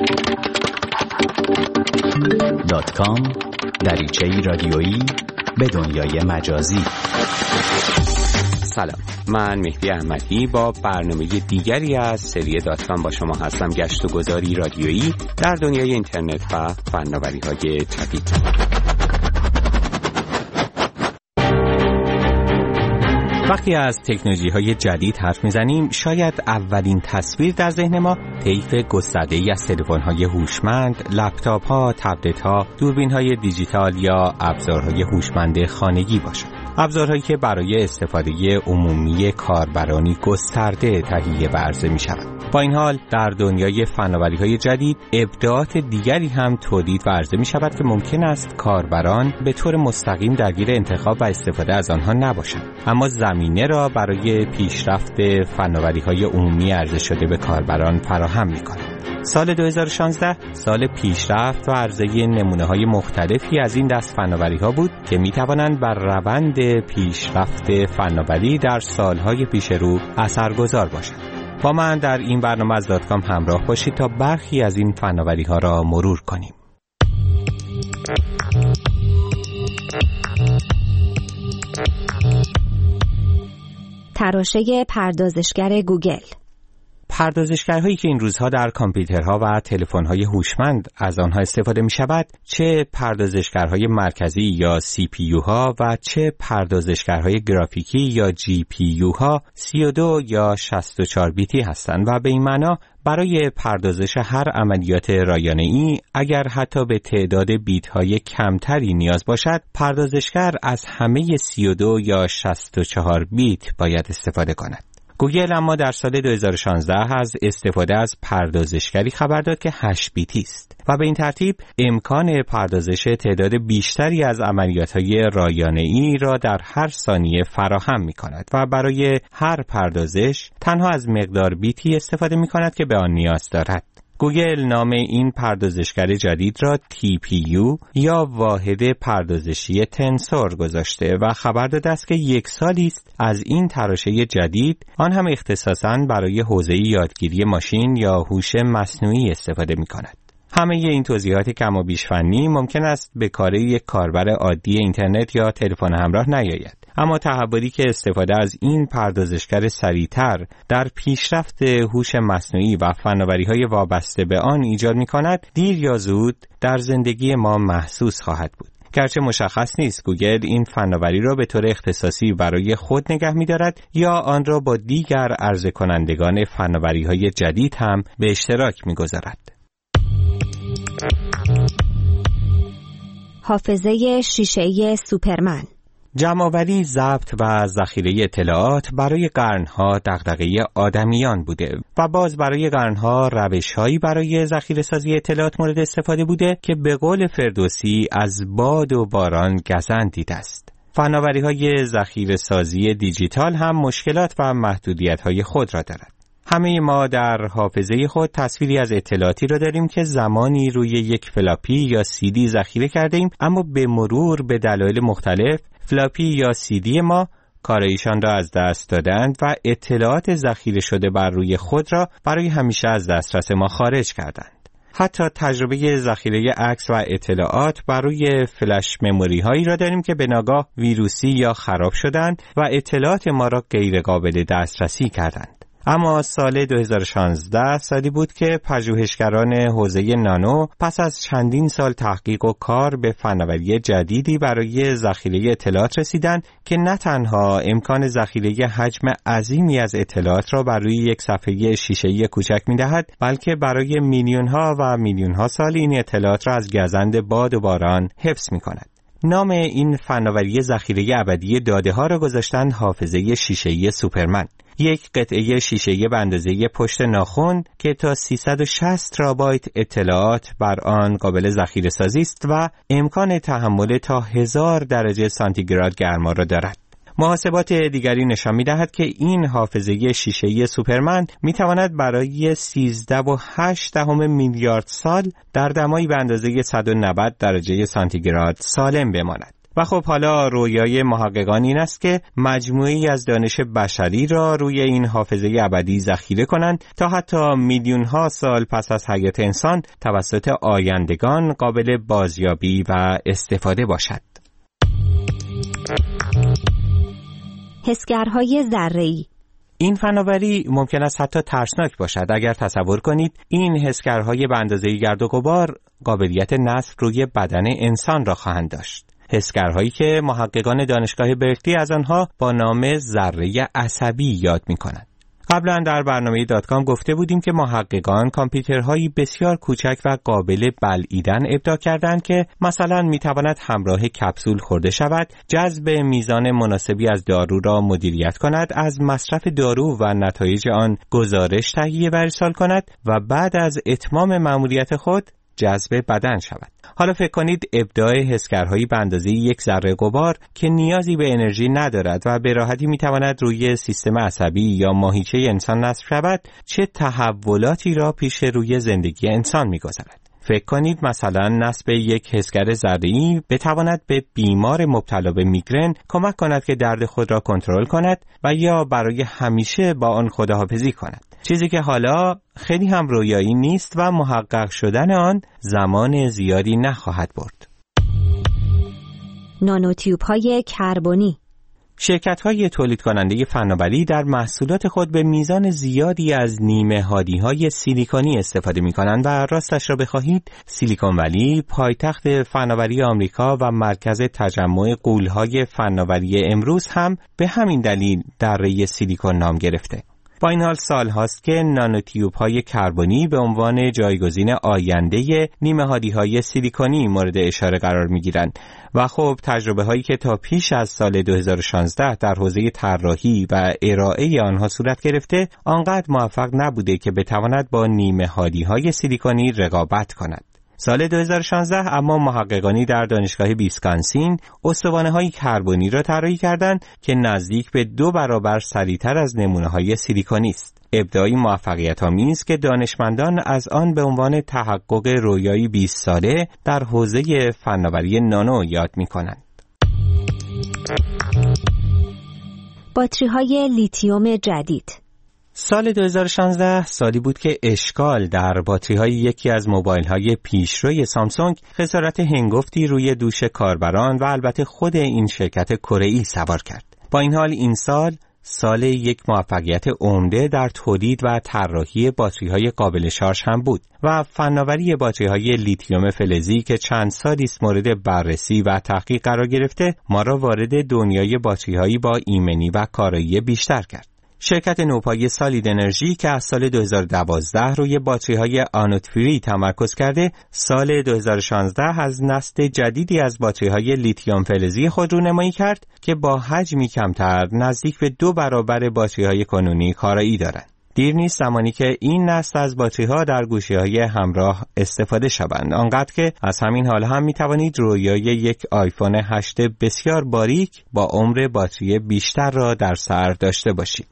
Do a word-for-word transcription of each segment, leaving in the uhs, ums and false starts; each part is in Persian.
دات کام دریچه‌ای رادیویی به دنیای مجازی. سلام، من مهدی احمدی با برنامه دیگری از سری دات کام با شما هستم. گشت و گذاری رادیویی در دنیای اینترنت و فناوری‌های جدید. وقتی از تکنولوژی‌های جدید حرف می‌زنیم، شاید اولین تصویر در ذهن ما طیف گسترده‌ای از تلفن‌های هوشمند، لپتاپ‌ها، تبلت‌ها، دوربین‌های دیجیتال یا ابزارهای هوشمند خانگی باشد. ابزارهایی که برای استفاده عمومی کاربرانی گسترده تهیه و عرضه می‌شوند. با این حال در دنیای فناوری‌های جدید ابداعات دیگری هم تولید و عرضه می‌شود که ممکن است کاربران به طور مستقیم درگیر انتخاب و استفاده از آنها نباشند، اما زمینه را برای پیشرفت فناوری‌های عمومی عرضه شده به کاربران فراهم می‌کند. سال دو هزار و شانزده سال پیشرفت و عرضه نمونه‌های مختلفی از این دست فناوری‌ها بود که می‌توانند بر روند پیشرفت فناوری در سال‌های پیش رو اثرگذار باشند. با من در این برنامه از دات کام همراه باشید تا برخی از این فناوری‌ها را مرور کنیم. تراشه پردازشگر گوگل. پردازشگرهایی که این روزها در کامپیوترها و تلفن‌های هوشمند از آنها استفاده می‌شود، چه پردازشگرهای مرکزی یا سی پی یو ها و چه پردازشگرهای گرافیکی یا جی پی یو ها سی و دو یا شصت و چهار بیتی هستند و به این معنا برای پردازش هر عملیات رایانه‌ای اگر حتی به تعداد بیت‌های کمتری نیاز باشد، پردازشگر از همه سی و دو یا شصت و چهار بیت باید استفاده کند. گوگل اما در سال دو هزار و شانزده از استفاده از پردازشگری خبر داد که هشت بیتی است و به این ترتیب امکان پردازش تعداد بیشتری از عملیات‌های رایانه‌ای را در هر ثانیه فراهم می‌کند و برای هر پردازش تنها از مقدار بیتی استفاده می‌کند که به آن نیاز دارد. گوگل نام این پردازشگر جدید را تی پی یو یا واحد پردازشی تنسور گذاشته و خبر داده است که یک سالی است از این تراشه جدید، آن هم اختصاصاً برای حوزه یادگیری ماشین یا هوش مصنوعی استفاده می‌کند. همه این توضیحات کم و بیش فنی ممکن است به کار یک کاربر عادی اینترنت یا تلفن همراه نیاید، اما تحولی که استفاده از این پردازشگر سریعتر در پیشرفت هوش مصنوعی و فناوری‌های وابسته به آن ایجاد می‌کند، دیر یا زود در زندگی ما محسوس خواهد بود. گرچه مشخص نیست گوگل این فناوری را به طور اختصاصی برای خود نگه می‌دارد یا آن را با دیگر عرضه کنندگان فناوری‌های جدید هم به اشتراک می‌گذارد. حافظه شیشه‌ای سوپرمن. جمع‌آوری، ضبط و ذخیره اطلاعات برای قرن‌ها دغدغه آدمیان بوده و باز برای قرن‌ها روش‌هایی برای ذخیره‌سازی اطلاعات مورد استفاده بوده که به قول فردوسی از باد و باران گزند دیده است. فناوری‌های ذخیره‌سازی دیجیتال هم مشکلات و محدودیت‌های خود را دارد. همه ما در حافظه خود تصویری از اطلاعاتی را داریم که زمانی روی یک فلاپی یا سی دی ذخیره کرده ایم، اما به مرور به دلایل مختلف فلاپی یا سی دی ما کارایشان را از دست دادند و اطلاعات ذخیره شده بر روی خود را برای همیشه از دسترس ما خارج کردند. حتی تجربه ذخیره عکس و اطلاعات بر روی فلش مموری هایی را داریم که به ناگاه ویروسی یا خراب شدند و اطلاعات ما را غیر قابل دسترسی کردند. اما سال دو هزار و شانزده سالی بود که پژوهشگران حوزه نانو پس از چندین سال تحقیق و کار به فناوری جدیدی برای ذخیره اطلاعات رسیدند که نه تنها امکان ذخیره حجم عظیمی از اطلاعات را بر روی یک صفحه شیشه‌ای کوچک می‌دهد، بلکه برای میلیون‌ها و میلیون‌ها سال این اطلاعات را از گزند باد و باران حفظ می‌کند. نام این فناوری ذخیره ابدی داده‌ها را گذاشتند حافظه شیشه‌ای سوپرمن. یک قطعه شیشه‌ای به اندازه پشت ناخن که تا سیصد و شصت ترابایت اطلاعات بر آن قابل ذخیره‌سازی است و امکان تحمل تا هزار درجه سانتیگراد گرما را دارد. محاسبات دیگری نشان می‌دهد که این حافظه شیشه‌ای سوپرمن می‌تواند برای سیزده و هشت دهم میلیارد سال در دمایی به اندازه صد و نود درجه سانتیگراد سالم بماند. و خب حالا رویای محققان این است که مجموعه‌ای از دانش بشری را روی این حافظه ابدی ذخیره کنند تا حتی میلیون ها سال پس از حیات انسان توسط آیندگان قابل بازیابی و استفاده باشد. حسگرهای ذره‌ای. این فناوری ممکن است حتی ترسناک باشد. اگر تصور کنید این حسگرهای به اندازه گرد و غبار قابلیت نصب روی بدن انسان را خواهند داشت. حسگرهایی که محققان دانشگاه برکلی از آنها با نام ذره عصبی یاد می‌کنند. قبلا در برنامه دات کام گفته بودیم که محققان کامپیوترهایی بسیار کوچک و قابل بلعیدن ابداع کردند که مثلا میتواند همراه کپسول خورده شود، جذب میزان مناسبی از دارو را مدیریت کند، از مصرف دارو و نتایج آن گزارش تهیه و ارسال کند و بعد از اتمام مأموریت خود جذب بدن شود. حالا فکر کنید ابداع حسگرهایی به اندازه یک ذره غبار که نیازی به انرژی ندارد و به راحتی میتواند روی سیستم عصبی یا ماهیچه انسان نصب شود چه تحولاتی را پیش روی زندگی انسان میگذارد. فکر کنید مثلا نصب یک حسگر ذره‌ای بتواند به بیمار مبتلا به میگرن کمک کند که درد خود را کنترل کند و یا برای همیشه با آن خداحافظی کند. چیزی که حالا خیلی هم رویایی نیست و محقق شدن آن زمان زیادی نخواهد برد. نانوتیوب‌های کربنی. شرکت‌های تولید کننده فناوری در محصولات خود به میزان زیادی از نیمه هادی‌های سیلیکونی استفاده می‌کنند و راستش را بخواهید سیلیکون ولی پایتخت فناوری آمریکا و مرکز تجمع غول‌های فناوری امروز هم به همین دلیل دره سیلیکون نام گرفته. با این حال سال هاست که نانوتیوب‌های کربنی به عنوان جایگزین آینده نیمه هادی‌های سیلیکونی مورد اشاره قرار می‌گیرند و خب تجربه هایی که تا پیش از سال دو هزار و شانزده در حوزه طراحی و ارائه آنها صورت گرفته آنقدر موفق نبوده که بتواند با نیمه هادی‌های سیلیکونی رقابت کند. سال دو هزار و شانزده اما محققانی در دانشگاه ویسکانسین استوانه‌های کربنی را طراحی کردند که نزدیک به دو برابر سریعتر از نمونه‌های سیلیکونی است. ابداعی موفقیت‌آمیز که دانشمندان از آن به عنوان تحقق رویایی بیست ساله در حوزه فناوری نانو یاد می‌کنند. باتری‌های لیتیوم جدید. سال دو هزار و شانزده سالی بود که اشکال در باتری‌های یکی از موبایل‌های پیشروی سامسونگ خسارت هنگفتی روی دوش کاربران و البته خود این شرکت کره‌ای سوار کرد. با این حال این سال سال یک موفقیت عمده در تولید و طراحی باتری‌های قابل شارژ هم بود و فناوری باتری‌های لیتیوم فلزی که چند سالی است مورد بررسی و تحقیق قرار گرفته ما را وارد دنیای باتری‌هایی با ایمنی و کارایی بیشتر کرد. شرکت نوپای سالید انرژی که از سال دو هزار و دوازده روی باتری‌های آنود فری تمرکز کرده، سال دو هزار و شانزده از نسل جدیدی از باتری‌های لیتیوم فلزی خود رونمایی کرد که با حجمی کمتر نزدیک به دو برابر باتری‌های کنونی کارایی دارند. دیر نیست زمانی که این نسل از باتری‌ها در گوشی‌های همراه استفاده شوند، آنقدر که از همین حال هم می‌توانید رویای یک آیفون هشت بسیار باریک با عمر باتری بیشتر را در سر داشته باشید.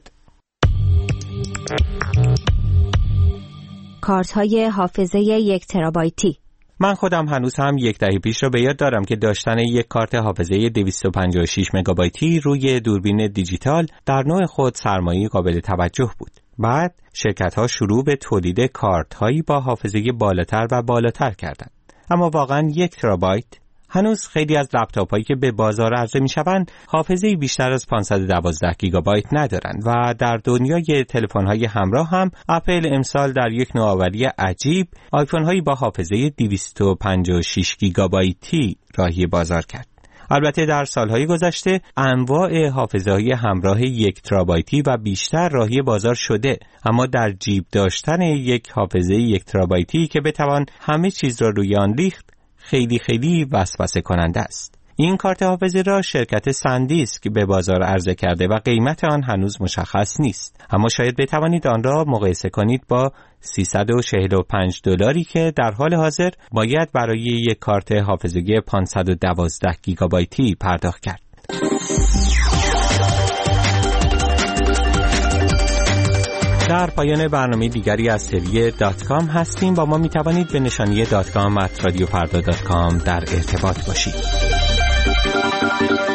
کارت‌های حافظه یک ترابایتی. من خودم هنوز هم یک دهه پیش را به یاد دارم که داشتن یک کارت حافظه دویست و پنجاه و شش مگابایتی روی دوربین دیجیتال در نوع خود سرمایه قابل توجه بود. بعد شرکت‌ها شروع به تولید کارت‌هایی با حافظه بالاتر و بالاتر کردند. اما واقعاً یک ترابایت؟ هنوز خیلی از لپتاپ‌هایی که به بازار عرضه می‌شوند حافظه بیشتر از پانصد و دوازده گیگابایت ندارند و در دنیای تلفن‌های همراه هم اپل امسال در یک نوآوری عجیب آیفون‌هایی با حافظه دویست و پنجاه و شش گیگابایتی راهی بازار کرد. البته در سالهای گذشته انواع حافظه‌های همراه یک ترابایتی و بیشتر راهی بازار شده، اما در جیب داشتن یک حافظه یک ترابایتی که بتوان همه چیز را روی آن ریخت خیلی خیلی وسوسه کننده است. این کارت حافظه را شرکت سندیسک به بازار عرضه کرده و قیمت آن هنوز مشخص نیست، اما شاید بتوانید آن را مقایسه کنید با سیصد و چهل و پنج دلاری که در حال حاضر باید برای یک کارت حافظه پانصد و دوازده گیگابایتی پرداخت کرد. در پایان برنامه دیگری از سری دات کام هستیم. با ما می توانید به نشانی دات کام ات رادیو فردا دات کام در ارتباط باشید. دات